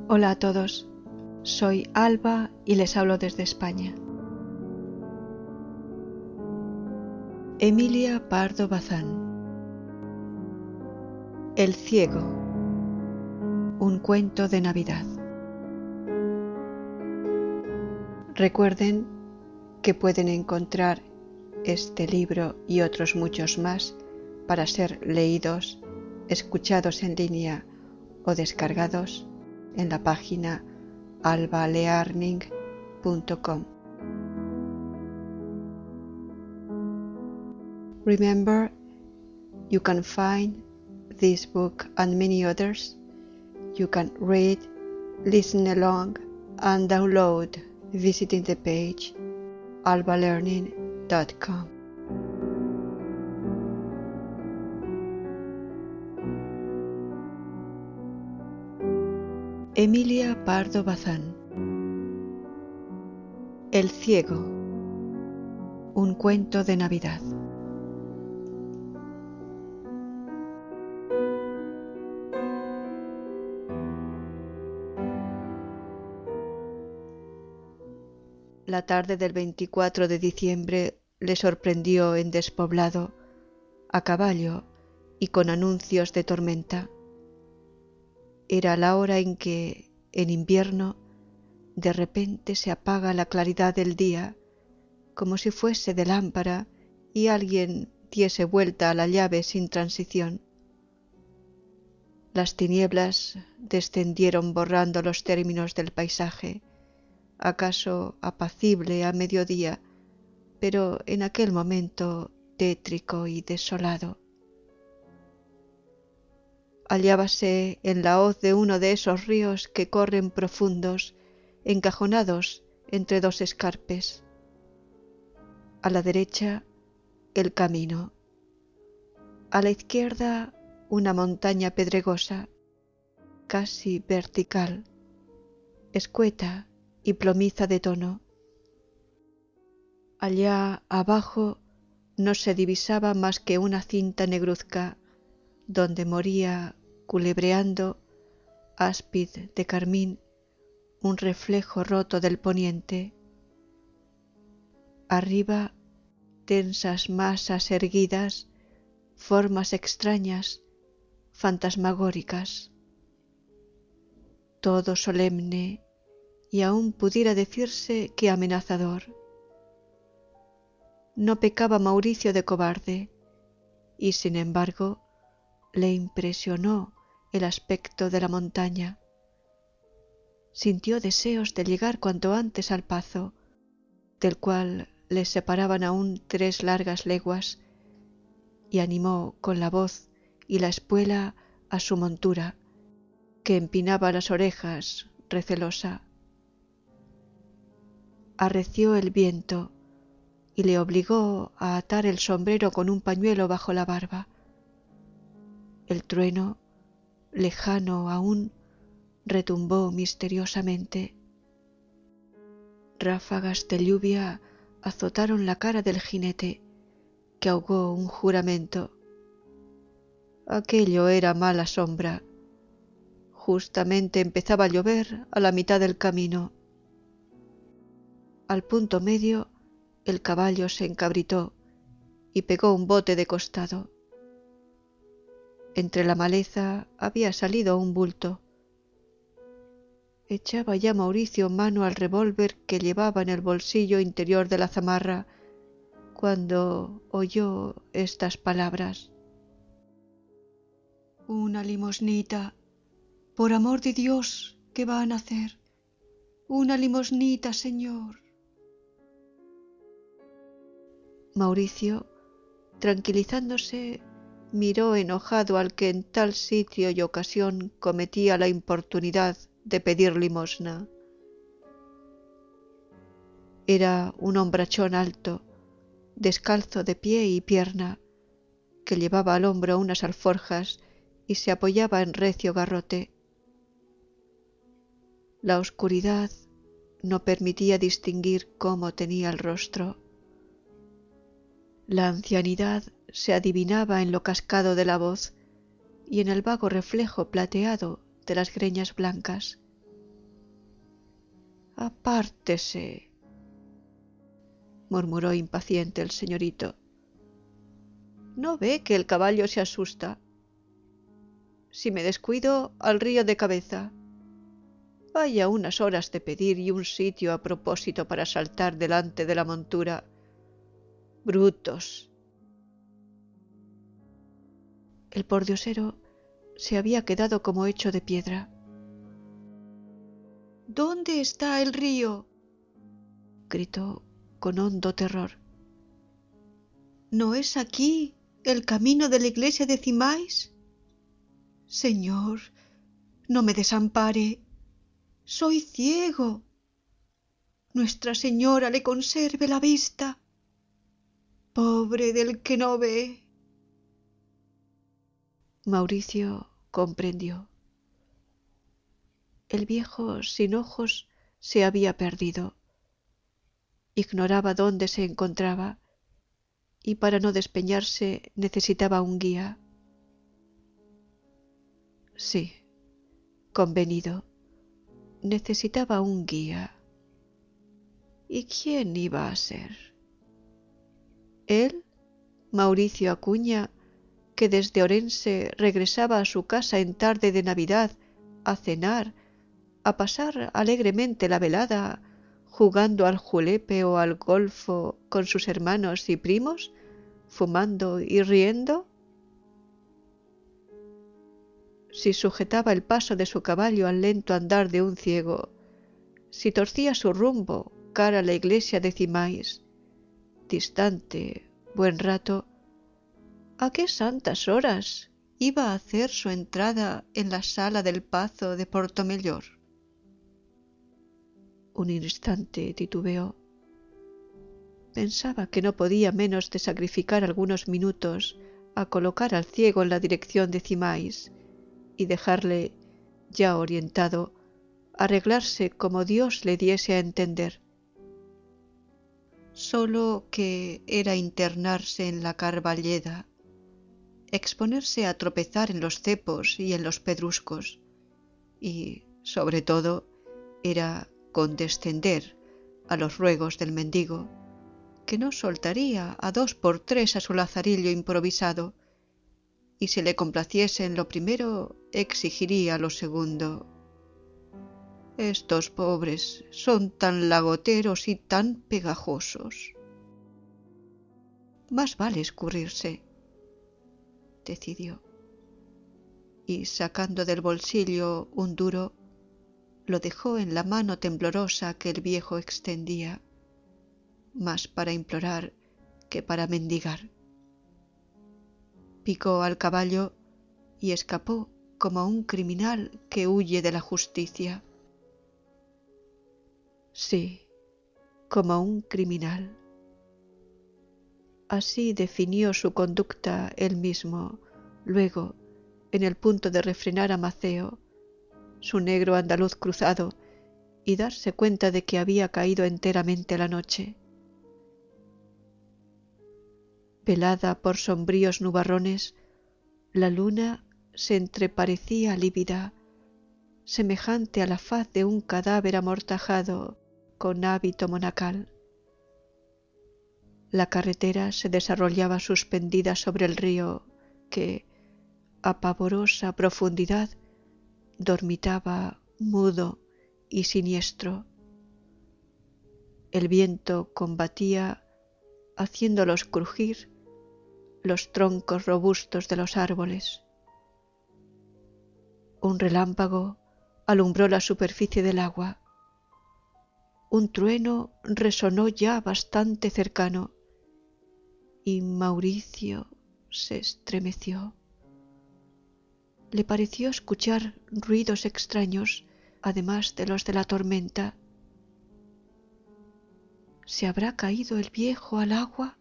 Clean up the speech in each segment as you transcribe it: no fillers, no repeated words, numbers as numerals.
Hola a todos, soy Alba y les hablo desde España. Emilia Pardo Bazán. El ciego. Un cuento de Navidad. Recuerden que pueden encontrar este libro y otros muchos más para ser leídos, escuchados en línea o descargados en la página albalearning.com. Remember, you can find this book and many others. You can read, listen along, and download visiting the page albalearning.com. Emilia Pardo Bazán. El ciego. Un cuento de Navidad. La tarde del 24 de diciembre le sorprendió en despoblado, a caballo y con anuncios de tormenta. Era la hora en que, en invierno, de repente se apaga la claridad del día, como si fuese de lámpara y alguien diese vuelta a la llave sin transición. Las tinieblas descendieron borrando los términos del paisaje, acaso apacible a mediodía, pero en aquel momento tétrico y desolado. Hallábase en la hoz de uno de esos ríos que corren profundos, encajonados entre dos escarpes. A la derecha, el camino. A la izquierda, una montaña pedregosa, casi vertical, escueta y plomiza de tono. Allá abajo no se divisaba más que una cinta negruzca, donde moría, culebreando, áspid de carmín, un reflejo roto del poniente. Arriba, tensas masas erguidas, formas extrañas, fantasmagóricas. Todo solemne y aún pudiera decirse que amenazador. No pecaba Mauricio de cobarde, y sin embargo le impresionó el aspecto de la montaña. Sintió deseos de llegar cuanto antes al pazo, del cual le separaban aún 3 largas leguas, y animó con la voz y la espuela a su montura, que empinaba las orejas recelosa. Arreció el viento y le obligó a atar el sombrero con un pañuelo bajo la barba. El trueno, lejano aún, retumbó misteriosamente. Ráfagas de lluvia azotaron la cara del jinete, que ahogó un juramento. Aquello era mala sombra. Justamente empezaba a llover a la mitad del camino. Al punto medio, el caballo se encabritó y pegó un bote de costado. Entre la maleza había salido un bulto. Echaba ya Mauricio mano al revólver que llevaba en el bolsillo interior de la zamarra, cuando oyó estas palabras. «Una limosnita. Por amor de Dios, ¿qué van a hacer? Una limosnita, señor». Mauricio, tranquilizándose, miró enojado al que en tal sitio y ocasión cometía la importunidad de pedir limosna. Era un hombrachón alto, descalzo de pie y pierna, que llevaba al hombro unas alforjas y se apoyaba en recio garrote. La oscuridad no permitía distinguir cómo tenía el rostro. La ancianidad se adivinaba en lo cascado de la voz y en el vago reflejo plateado de las greñas blancas. Apártese, murmuró impaciente el señorito. ¿No ve que el caballo se asusta? Si me descuido, al río de cabeza. Vaya unas horas de pedir y un sitio a propósito para saltar delante de la montura. Brutos. El pordiosero se había quedado como hecho de piedra. ¿Dónde está el río?, gritó con hondo terror. ¿No es aquí el camino de la iglesia de Cimais? Señor, no me desampare. Soy ciego. Nuestra Señora le conserve la vista. Pobre del que no ve. Mauricio comprendió. El viejo sin ojos se había perdido. Ignoraba dónde se encontraba y para no despeñarse necesitaba un guía. Sí, convenido, necesitaba un guía. ¿Y quién iba a ser? Él, Mauricio Acuña, que desde Orense regresaba a su casa en tarde de Navidad a cenar, a pasar alegremente la velada, jugando al julepe o al golfo con sus hermanos y primos, fumando y riendo. Si sujetaba el paso de su caballo al lento andar de un ciego, si torcía su rumbo cara a la iglesia de Cimais, distante, buen rato, ¿a qué santas horas iba a hacer su entrada en la sala del Pazo de Portomellor? Un instante titubeó. Pensaba que no podía menos de sacrificar algunos minutos a colocar al ciego en la dirección de Cimais y dejarle, ya orientado, arreglarse como Dios le diese a entender. Solo que era internarse en la Carballeda, exponerse a tropezar en los cepos y en los pedruscos, y, sobre todo, era condescender a los ruegos del mendigo, que no soltaría a 2 por 3 a su lazarillo improvisado, y si le complaciese en lo primero, exigiría lo segundo. Estos pobres son tan lagoteros y tan pegajosos. Más vale escurrirse, decidió, y sacando del bolsillo un duro, lo dejó en la mano temblorosa que el viejo extendía, más para implorar que para mendigar. Picó al caballo y escapó como un criminal que huye de la justicia. Sí, como un criminal. Así definió su conducta él mismo, luego, en el punto de refrenar a Maceo, su negro andaluz cruzado, y darse cuenta de que había caído enteramente la noche. Velada por sombríos nubarrones, la luna se entreparecía lívida, semejante a la faz de un cadáver amortajado con hábito monacal. La carretera se desarrollaba suspendida sobre el río que, a pavorosa profundidad, dormitaba mudo y siniestro. El viento combatía, haciéndolos crujir, los troncos robustos de los árboles. Un relámpago alumbró la superficie del agua. Un trueno resonó ya bastante cercano, y Mauricio se estremeció. Le pareció escuchar ruidos extraños, además de los de la tormenta. ¿Se habrá caído el viejo al agua?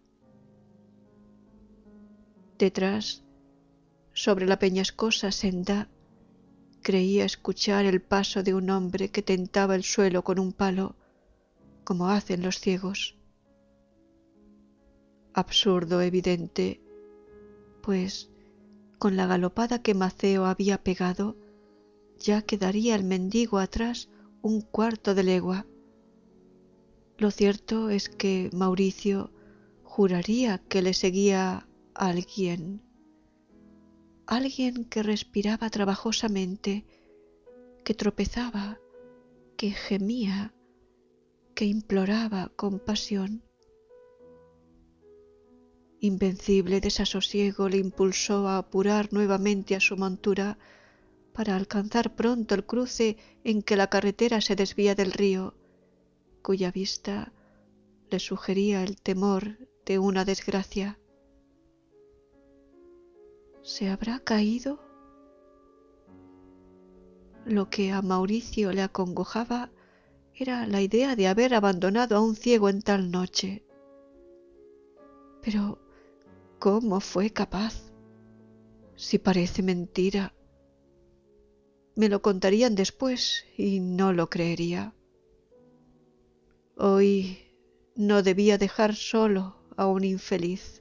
Detrás, sobre la peñascosa senda, creía escuchar el paso de un hombre que tentaba el suelo con un palo, como hacen los ciegos. Absurdo evidente, pues con la galopada que Maceo había pegado, ya quedaría el mendigo atrás un cuarto de legua, Lo cierto es que Mauricio juraría que le seguía alguien que respiraba trabajosamente, que tropezaba, que gemía, que imploraba compasión. Invencible desasosiego le impulsó a apurar nuevamente a su montura para alcanzar pronto el cruce en que la carretera se desvía del río, cuya vista le sugería el temor de una desgracia. ¿Se habrá caído? Lo que a Mauricio le acongojaba era la idea de haber abandonado a un ciego en tal noche. Pero ¿cómo fue capaz? Si parece mentira. Me lo contarían después y no lo creería. Hoy no debía dejar solo a un infeliz.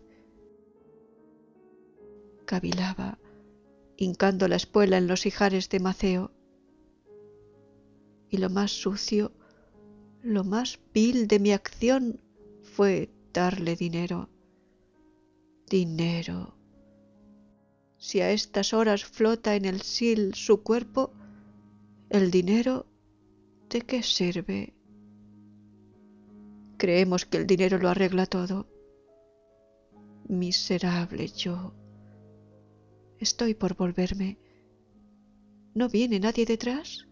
Cavilaba, hincando la espuela en los ijares de Maceo. Y lo más sucio, lo más vil de mi acción fue darle dinero. Dinero. Si a estas horas flota en el Sil su cuerpo, el dinero, ¿de qué sirve? Creemos que el dinero lo arregla todo. Miserable yo. Estoy por volverme. ¿No viene nadie detrás?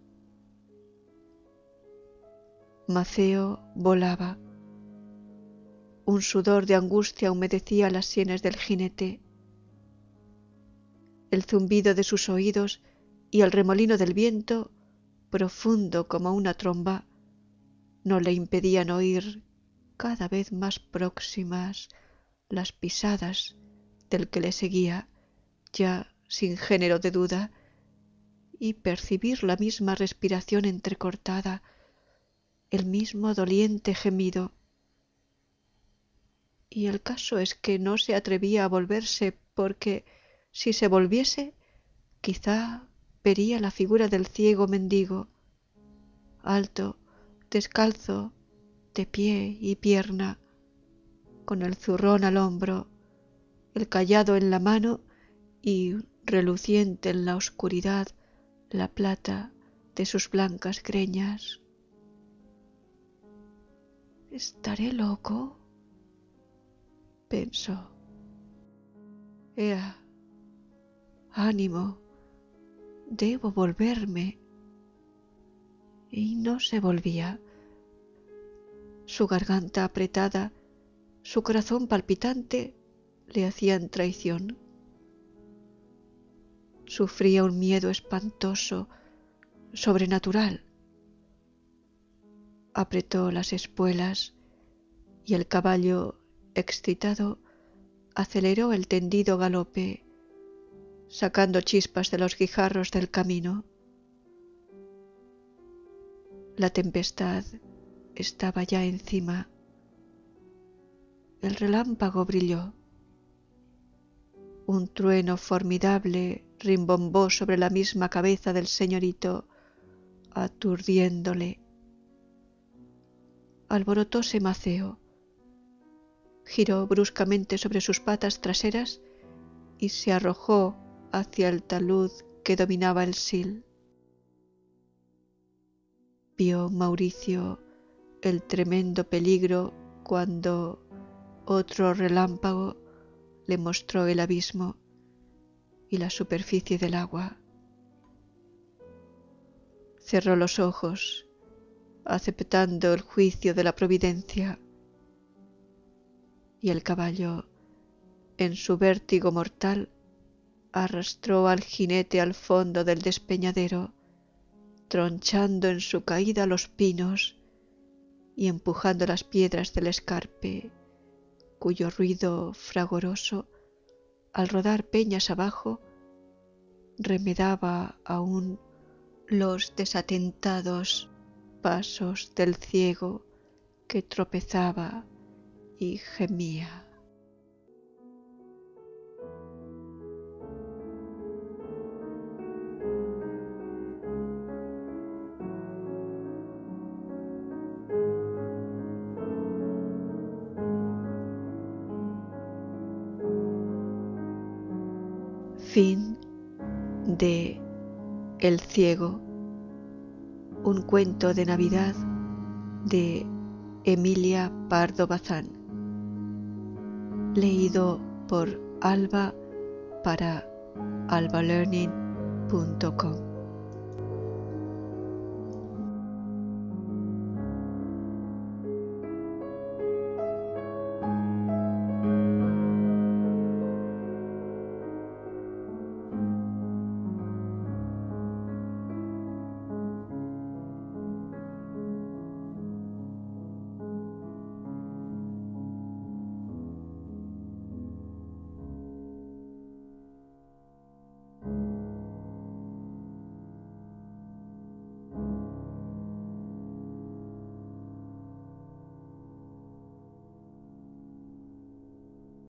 Maceo volaba. Un sudor de angustia humedecía las sienes del jinete. El zumbido de sus oídos y el remolino del viento, profundo como una tromba, no le impedían oír cada vez más próximas las pisadas del que le seguía, ya sin género de duda, y percibir la misma respiración entrecortada, el mismo doliente gemido. Y el caso es que no se atrevía a volverse porque, si se volviese, quizá vería la figura del ciego mendigo, alto, descalzo, de pie y pierna, con el zurrón al hombro, el cayado en la mano y reluciente en la oscuridad la plata de sus blancas greñas. ¿Estaré loco?, pensó. Ea, ánimo, debo volverme. Y no se volvía. Su garganta apretada, su corazón palpitante, le hacían traición. Sufría un miedo espantoso, sobrenatural. Apretó las espuelas y el caballo, excitado, aceleró el tendido galope, sacando chispas de los guijarros del camino. La tempestad estaba ya encima. El relámpago brilló. Un trueno formidable rimbombó sobre la misma cabeza del señorito, aturdiéndole. Alborotóse Maceo, giró bruscamente sobre sus patas traseras y se arrojó hacia el talud que dominaba el Sil. Vio Mauricio el tremendo peligro cuando otro relámpago le mostró el abismo y la superficie del agua. Cerró los ojos, aceptando el juicio de la providencia, y el caballo, en su vértigo mortal, arrastró al jinete al fondo del despeñadero, tronchando en su caída los pinos y empujando las piedras del escarpe, cuyo ruido fragoroso, al rodar peñas abajo, remedaba aún los desatentados pasos del ciego que tropezaba y gemía. Fin de El ciego, un cuento de Navidad de Emilia Pardo Bazán, leído por Alba para albalearning.com.